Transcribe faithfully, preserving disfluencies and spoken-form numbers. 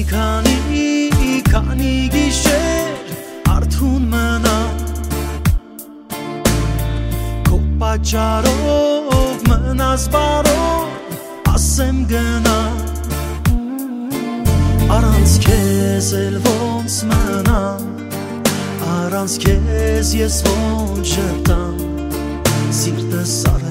քանի քանի գիշեր արթուն մնամ քո պատճառով մնաս բարով ասեմ գնա առանց քեզ էլ ոնց մնամ առանց քեզ ես ոնց ժպտամ սիրտս